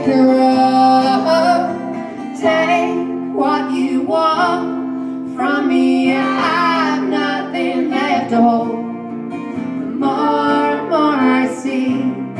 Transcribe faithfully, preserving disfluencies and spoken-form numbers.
Take what you want from me. I have nothing left to hold. The more and more I see